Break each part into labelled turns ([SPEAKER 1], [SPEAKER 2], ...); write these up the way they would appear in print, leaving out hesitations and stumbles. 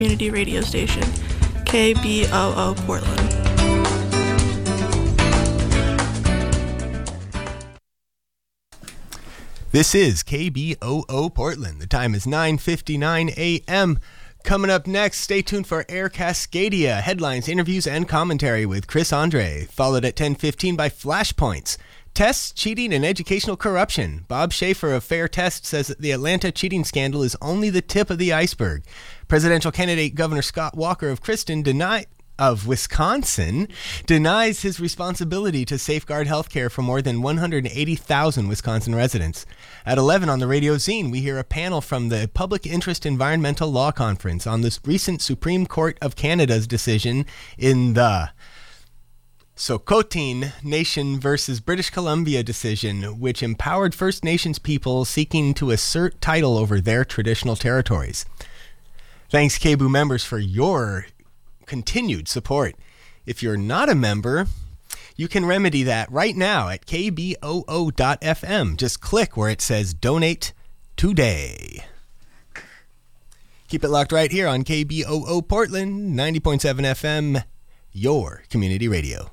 [SPEAKER 1] Community radio station, KBOO Portland.
[SPEAKER 2] This is KBOO Portland. The time is 9:59 a.m. Coming up next, stay tuned for Air Cascadia, headlines, interviews, and commentary with Chris Andre, followed at 10:15 by Flashpoints. Tests, cheating, and educational corruption. Bob Schaefer of Fair Test says that the Atlanta cheating scandal is only the tip of the iceberg. Presidential candidate Governor Scott Walker of Wisconsin denies his responsibility to safeguard health care for more than 180,000 Wisconsin residents. At 11 on the Radio Zine, we hear a panel from the Public Interest Environmental Law Conference on the recent Supreme Court of Canada's decision in the Sokotin Nation versus British Columbia decision, which empowered First Nations people seeking to assert title over their traditional territories. Thanks, KBOO members, for your continued support. If you're not a member, you can remedy that right now at kboo.fm. Just click where it says Donate Today. Keep it locked right here on KBOO Portland, 90.7 FM, your community radio.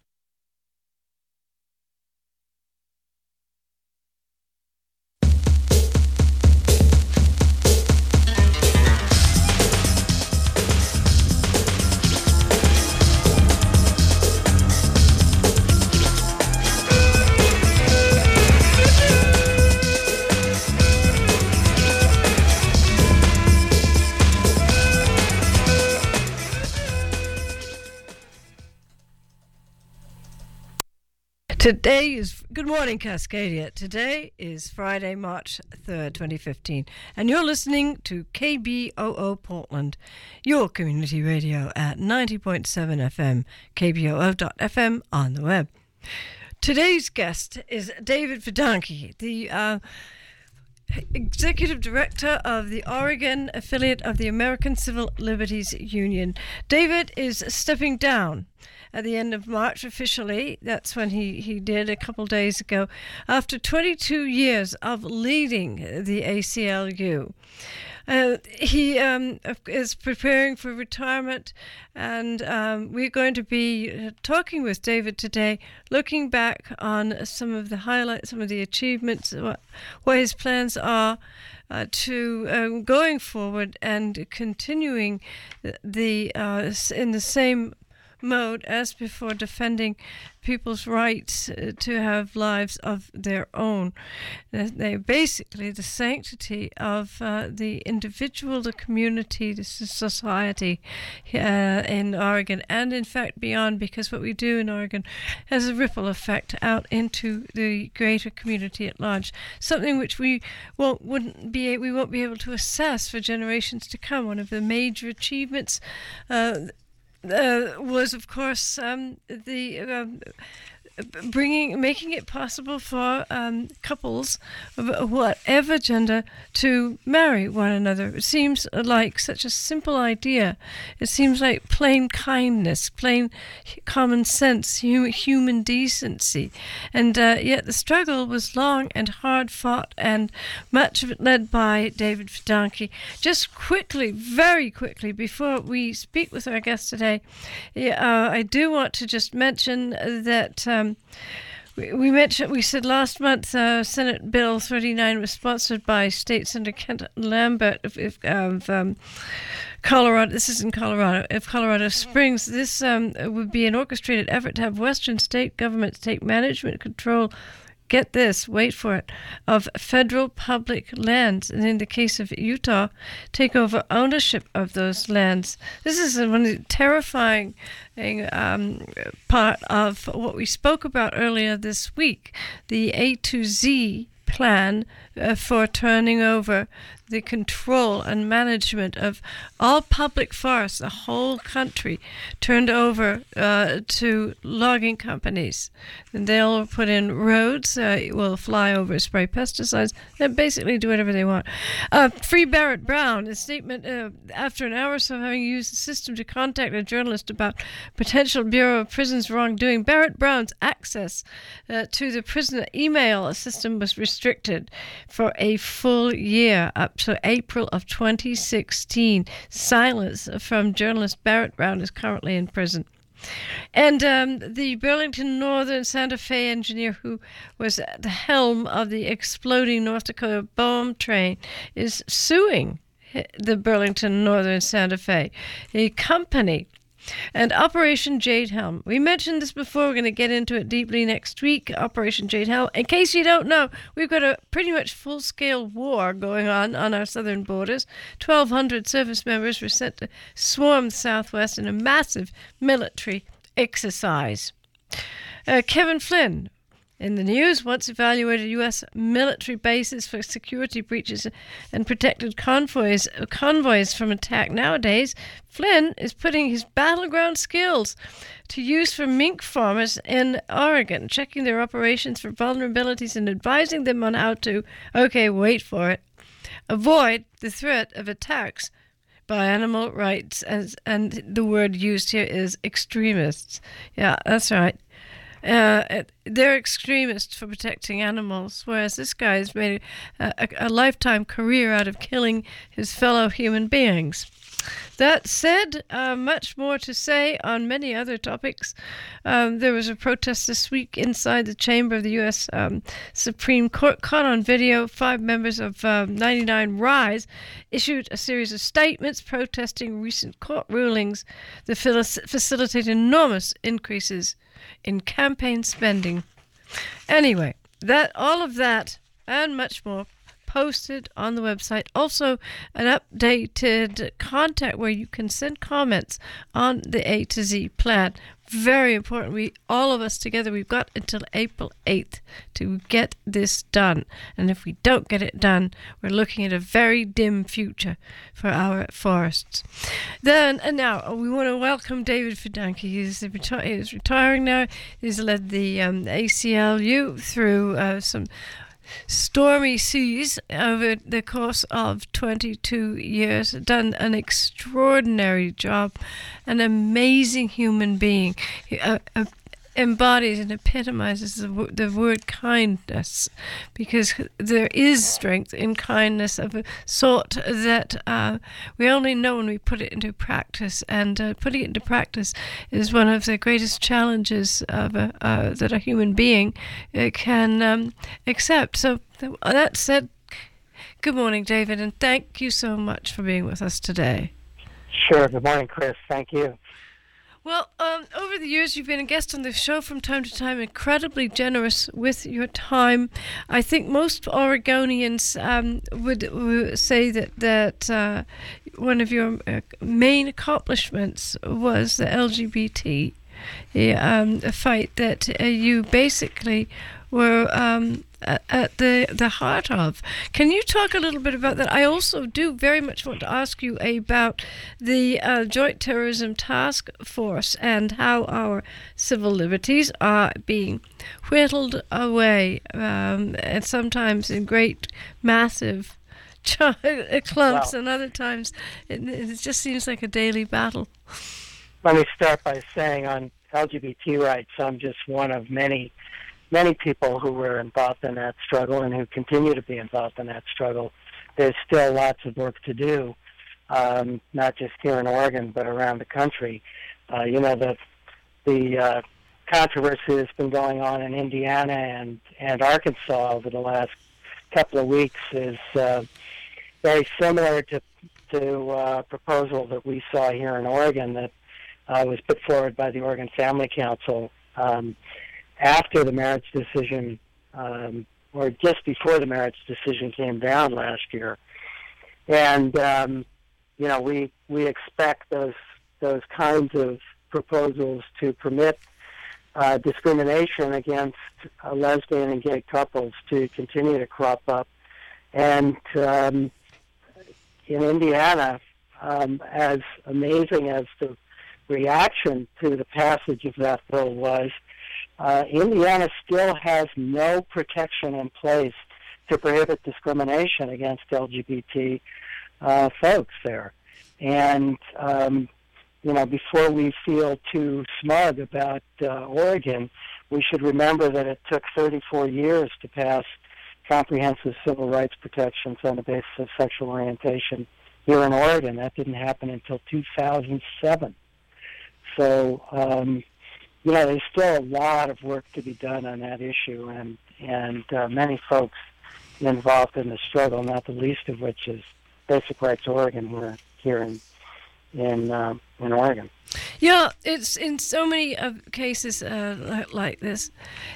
[SPEAKER 3] Good morning, Cascadia. Today is Friday, March 3rd, 2015, and you're listening to KBOO Portland, your community radio at 90.7 FM, kboo.fm on the web. Today's guest is David Fidanki, the Executive Director of the Oregon affiliate of the American Civil Liberties Union. David is stepping down at the end of March officially. That's when he did a couple days ago, after 22 years of leading the ACLU. He is preparing for retirement, and we're going to be talking with David today, looking back on some of the highlights, some of the achievements, what his plans are to going forward and continuing in the same mode as before, defending people's rights to have lives of their own. They basically the sanctity of the individual, the community, the society in Oregon, and in fact beyond, because what we do in Oregon has a ripple effect out into the greater community at large. Something which we won't be able to assess for generations to come. One of the major achievements was, of course, making it possible for couples of whatever gender to marry one another. It seems like such a simple idea. It seems like plain kindness, plain common sense, human decency. And yet the struggle was long and hard fought, and much of it led by David Fidanki. Just quickly, very quickly, before we speak with our guest today, I do want to just mention that we said last month Senate Bill 39 was sponsored by State Senator Kent Lambert of Colorado. This is in Colorado. Of Colorado Springs. This would be an orchestrated effort to have Western state governments take management control. Get this, wait for it, of federal public lands, and in the case of Utah, take over ownership of those lands. This is one of the terrifying part of what we spoke about earlier this week, the A to Z plan for turning over the control and management of all public forests, the whole country, turned over to logging companies. And they'll put in roads, will fly over, spray pesticides, and basically do whatever they want. Free Barrett Brown, a statement after an hour or so of having used the system to contact a journalist about potential Bureau of Prisons wrongdoing. Barrett Brown's access to the prisoner email system was restricted. for a full year, up to April of 2016. Silence from journalist Barrett Brown is currently in prison. And the Burlington Northern Santa Fe engineer who was at the helm of the exploding North Dakota bomb train is suing the Burlington Northern Santa Fe, a company. And Operation Jade Helm. We mentioned this before. We're going to get into it deeply next week. Operation Jade Helm. In case you don't know, we've got a pretty much full-scale war going on our southern borders. 1,200 service members were sent to swarm the Southwest in a massive military exercise. Kevin Flynn, in the news, once evaluated U.S. military bases for security breaches and protected convoys from attack. Nowadays, Flynn is putting his battleground skills to use for mink farmers in Oregon, checking their operations for vulnerabilities and advising them on how to, wait for it, avoid the threat of attacks by animal rights, and the word used here is extremists. Yeah, that's right. They're extremists for protecting animals, whereas this guy has made a lifetime career out of killing his fellow human beings. That said, much more to say on many other topics. There was a protest this week inside the chamber of the U.S. Supreme Court. Caught on video, 5 members of 99 Rise issued a series of statements protesting recent court rulings that facilitate enormous increases in campaign spending. Anyway, all of that and much more posted on the website. Also, an updated contact where you can send comments on the A to Z plan. Very important. All of us together, we've got until April 8th to get this done. And if we don't get it done, we're looking at a very dim future for our forests. And now we want to welcome David Fidanki. He's retiring now. He's led the ACLU through some stormy seas over the course of 22 years, done an extraordinary job, an amazing human being. He embodies and epitomizes the word kindness, because there is strength in kindness of a sort that we only know when we put it into practice, and putting it into practice is one of the greatest challenges of that a human being can accept. So that said, good morning, David, and thank you so much for being with us today.
[SPEAKER 4] Sure. Good morning, Chris. Thank you.
[SPEAKER 3] Well, over the years, you've been a guest on the show from time to time, incredibly generous with your time. I think most Oregonians would say that one of your main accomplishments was the LGBT fight that you basically were at the heart of. Can you talk a little bit about that? I also do very much want to ask you about the Joint Terrorism Task Force and how our civil liberties are being whittled away, and sometimes in great, massive clumps, and other times it just seems like a daily battle.
[SPEAKER 4] Let me start by saying on LGBT rights, I'm just one of many people who were involved in that struggle and who continue to be involved in that struggle. There's still lots of work to do, not just here in Oregon, but around the country. The controversy that's been going on in Indiana and Arkansas over the last couple of weeks is very similar to a proposal that we saw here in Oregon that was put forward by the Oregon Family Council after the marriage decision, or just before the marriage decision came down last year. And, we expect those kinds of proposals to permit discrimination against lesbian and gay couples to continue to crop up. And in Indiana, as amazing as the reaction to the passage of that bill was, Indiana still has no protection in place to prohibit discrimination against LGBT folks there. And, before we feel too smug about Oregon, we should remember that it took 34 years to pass comprehensive civil rights protections on the basis of sexual orientation here in Oregon. That didn't happen until 2007. So, there's still a lot of work to be done on that issue, and many folks involved in the struggle, not the least of which is Basic Rights Oregon here in Oregon.
[SPEAKER 3] Yeah, it's in so many cases like this.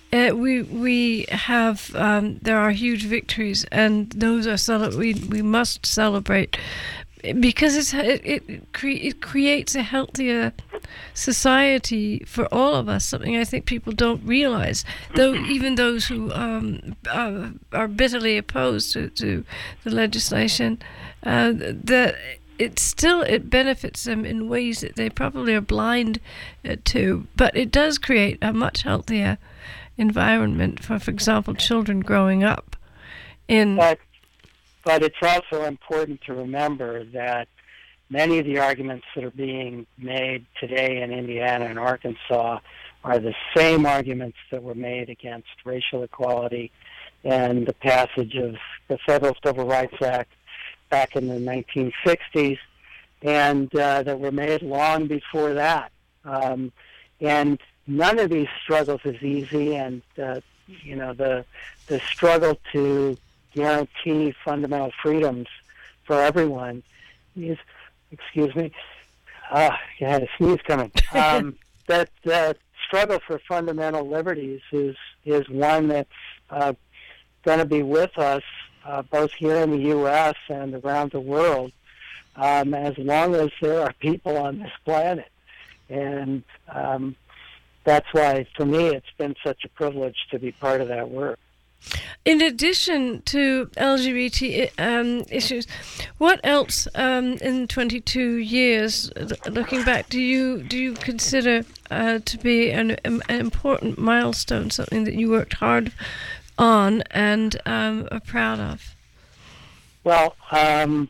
[SPEAKER 3] We have there are huge victories, and those are we must celebrate, because it creates a healthier society for all of us. Something I think people don't realize, though even those who are bitterly opposed to the legislation, that it benefits them in ways that they probably are blind to. But it does create a much healthier environment for example, children growing up in.
[SPEAKER 4] But it's also important to remember that many of the arguments that are being made today in Indiana and Arkansas are the same arguments that were made against racial equality and the passage of the Federal Civil Rights Act back in the 1960s, and that were made long before that. And none of these struggles is easy, and the struggle to guarantee fundamental freedoms for everyone is, excuse me, I had a sneeze coming. That the struggle for fundamental liberties is one that's going to be with us both here in the U.S. and around the world as long as there are people on this planet. And that's why, for me, it's been such a privilege to be part of that work.
[SPEAKER 3] In addition to LGBT issues, what else in 22 years, looking back, do you consider to be an important milestone, something that you worked hard on and are proud of?
[SPEAKER 4] Well, I'm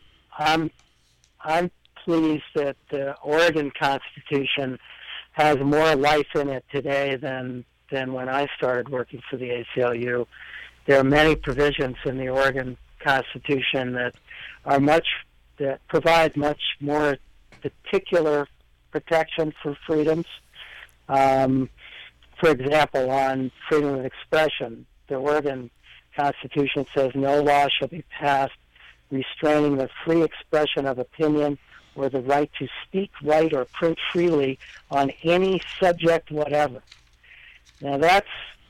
[SPEAKER 4] pleased that the Oregon Constitution has more life in it today than when I started working for the ACLU. There are many provisions in the Oregon Constitution that provide much more particular protection for freedoms. For example, on freedom of expression, the Oregon Constitution says no law shall be passed restraining the free expression of opinion or the right to speak, write, or print freely on any subject whatever. Now that's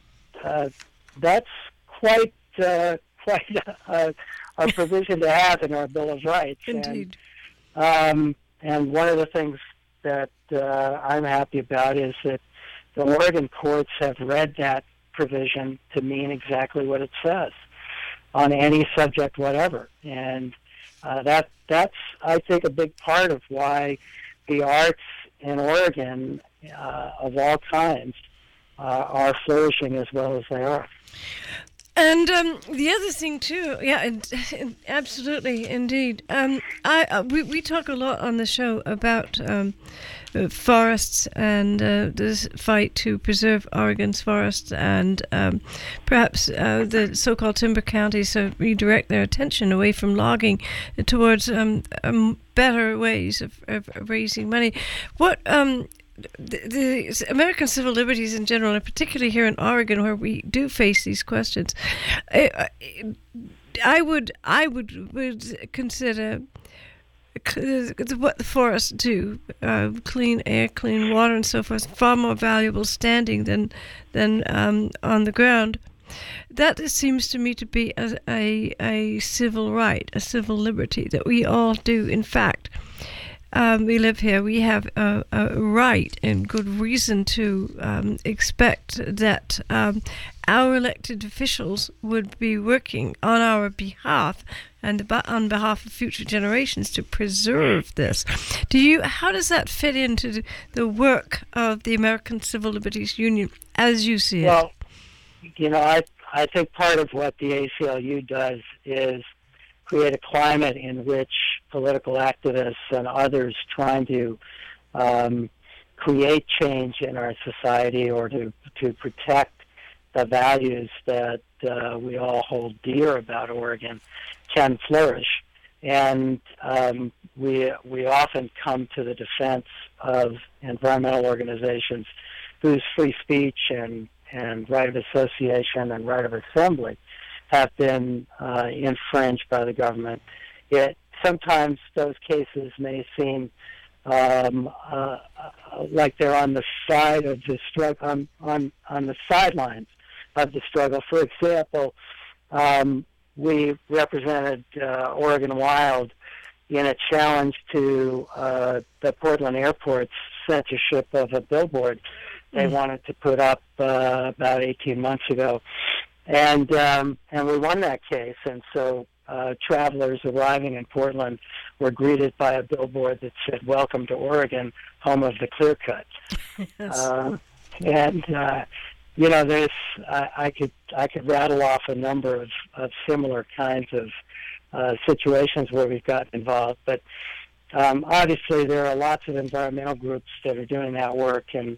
[SPEAKER 4] quite a provision to have in our Bill of Rights.
[SPEAKER 3] Indeed.
[SPEAKER 4] And one of the things that I'm happy about is that the Oregon courts have read that provision to mean exactly what it says, on any subject whatever. And that's, I think, a big part of why the arts in Oregon of all kinds are flourishing as well as they are.
[SPEAKER 3] And the other thing too, absolutely, indeed. We talk a lot on the show about forests and this fight to preserve Oregon's forests, and perhaps the so-called timber counties redirect their attention away from logging towards better ways of raising money. What the American civil liberties in general, and particularly here in Oregon, where we do face these questions, I would consider what the forests do, clean air, clean water, and so forth, far more valuable standing than on the ground. That seems to me to be a civil right, a civil liberty that we all do. In fact, we live here. We have a right and good reason to expect that our elected officials would be working on our behalf and on behalf of future generations to preserve this. How does that fit into the work of the American Civil Liberties Union as you see it?
[SPEAKER 4] Well, I think part of what the ACLU does is create a climate in which political activists and others trying to create change in our society or to protect the values that we all hold dear about Oregon can flourish. And we often come to the defense of environmental organizations whose free speech and right of association and right of assembly have been infringed by the government. Sometimes those cases may seem like they're on the side of the struggle, on the sidelines of the struggle. For example, we represented Oregon Wild in a challenge to the Portland Airport's censorship of a billboard they wanted to put up about 18 months ago, and we won that case. And so travelers arriving in Portland were greeted by a billboard that said, "Welcome to Oregon, home of the clear cut." Yes. There's I could rattle off a number of similar kinds of situations where we've gotten involved, but obviously there are lots of environmental groups that are doing that work, and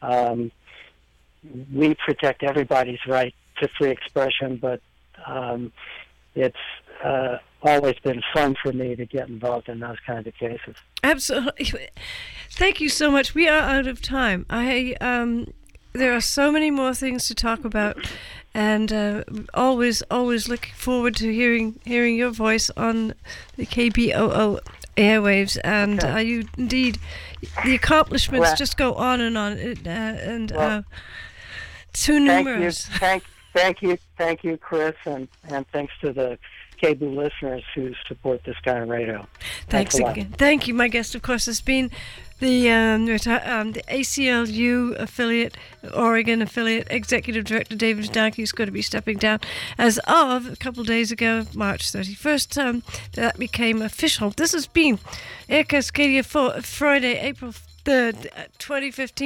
[SPEAKER 4] we protect everybody's right to free expression, but it's always been fun for me to get involved in those kinds of cases.
[SPEAKER 3] Absolutely. Thank you so much. We are out of time. There are so many more things to talk about, and always looking forward to hearing your voice on the KBOO airwaves. And you indeed, the accomplishments just go on and on, too numerous.
[SPEAKER 4] Thank you, Chris, and thanks to the KBOO listeners who support this kind of radio.
[SPEAKER 3] Thanks again. Thank you. My guest, of course, has been the ACLU affiliate, Oregon affiliate, Executive Director David Starkey, is going to be stepping down as of a couple of days ago, March 31st. That became official. This has been Air Cascadia for Friday, April 3rd, 2015.